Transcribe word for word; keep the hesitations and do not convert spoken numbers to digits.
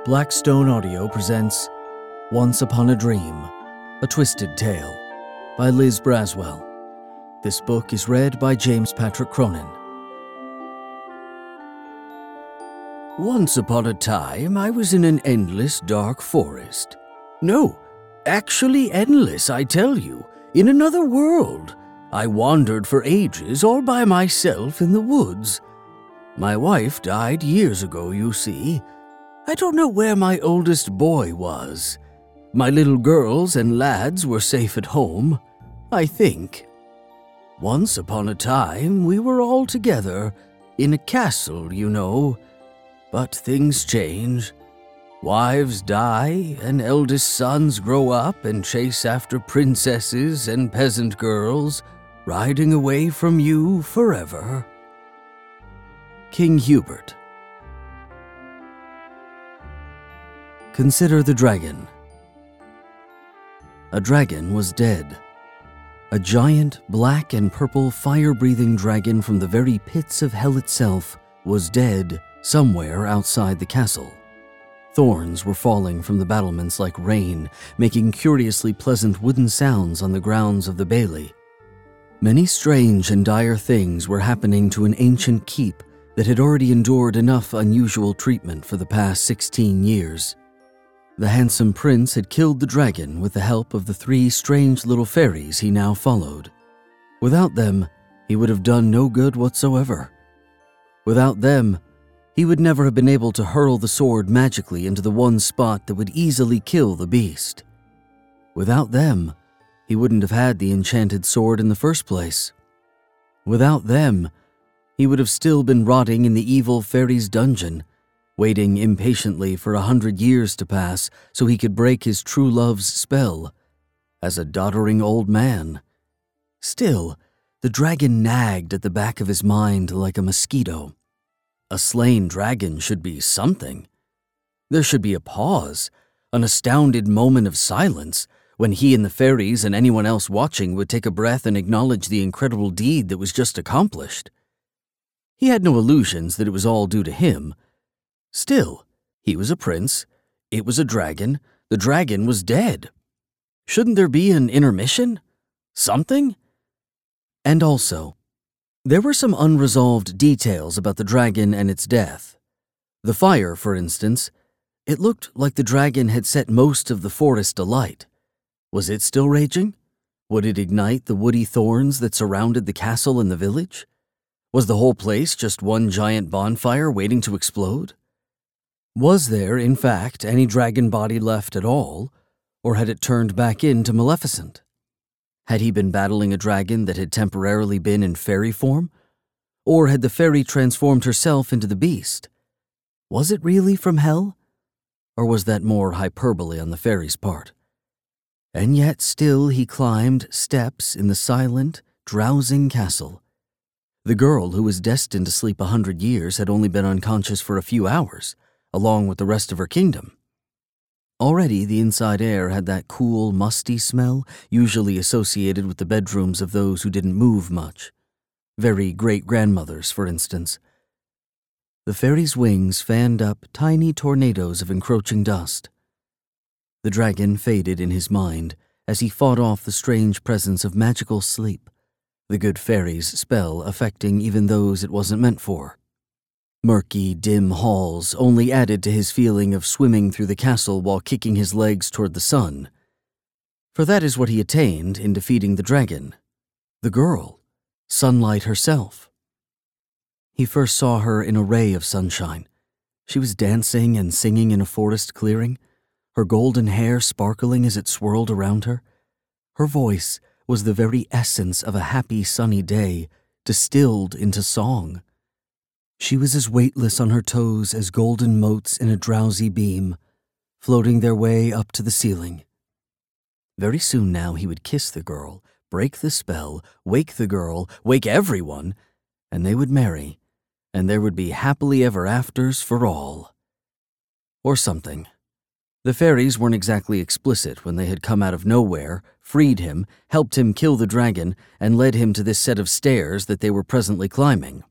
Blackstone Audio presents Once Upon a Dream, A Twisted Tale by Liz Braswell. This book is read by James Patrick Cronin. Once upon a time, I was in an endless dark forest. No, actually endless, I tell you, in another world. I wandered for ages all by myself in the woods. My wife died years ago, you see. I don't know where my oldest boy was. My little girls and lads were safe at home, I think. Once upon a time, we were all together, in a castle, you know. But things change. Wives die, and eldest sons grow up and chase after princesses and peasant girls, riding away from you forever. King Hubert. Consider the dragon. A dragon was dead. A giant black and purple fire-breathing dragon from the very pits of hell itself was dead somewhere outside the castle. Thorns were falling from the battlements like rain, making curiously pleasant wooden sounds on the grounds of the bailey. Many strange and dire things were happening to an ancient keep that had already endured enough unusual treatment for the past sixteen years. The handsome prince had killed the dragon with the help of the three strange little fairies he now followed. Without them, he would have done no good whatsoever. Without them, he would never have been able to hurl the sword magically into the one spot that would easily kill the beast. Without them, he wouldn't have had the enchanted sword in the first place. Without them, he would have still been rotting in the evil fairy's dungeon, waiting impatiently for a hundred years to pass so he could break his true love's spell, as a doddering old man. Still, the dragon nagged at the back of his mind like a mosquito. A slain dragon should be something. There should be a pause, an astounded moment of silence, when he and the fairies and anyone else watching would take a breath and acknowledge the incredible deed that was just accomplished. He had no illusions that it was all due to him. Still, he was a prince, it was a dragon, the dragon was dead. Shouldn't there be an intermission? Something? And also, there were some unresolved details about the dragon and its death. The fire, for instance, it looked like the dragon had set most of the forest alight. Was it still raging? Would it ignite the woody thorns that surrounded the castle and the village? Was the whole place just one giant bonfire waiting to explode? Was there, in fact, any dragon body left at all, or had it turned back into Maleficent? Had he been battling a dragon that had temporarily been in fairy form? Or had the fairy transformed herself into the beast? Was it really from hell? Or was that more hyperbole on the fairy's part? And yet still he climbed steps in the silent, drowsing castle. The girl who was destined to sleep a hundred years had only been unconscious for a few hours, along with the rest of her kingdom. Already the inside air had that cool, musty smell usually associated with the bedrooms of those who didn't move much. Very great-grandmothers, for instance. The fairy's wings fanned up tiny tornadoes of encroaching dust. The dragon faded in his mind as he fought off the strange presence of magical sleep, the good fairy's spell affecting even those it wasn't meant for. Murky, dim halls only added to his feeling of swimming through the castle while kicking his legs toward the sun. For that is what he attained in defeating the dragon. The girl, sunlight herself. He first saw her in a ray of sunshine. She was dancing and singing in a forest clearing, her golden hair sparkling as it swirled around her. Her voice was the very essence of a happy sunny day, distilled into song. She was as weightless on her toes as golden motes in a drowsy beam, floating their way up to the ceiling. Very soon now he would kiss the girl, break the spell, wake the girl, wake everyone, and they would marry, and there would be happily ever afters for all. Or something. The fairies weren't exactly explicit when they had come out of nowhere, freed him, helped him kill the dragon, and led him to this set of stairs that they were presently climbing.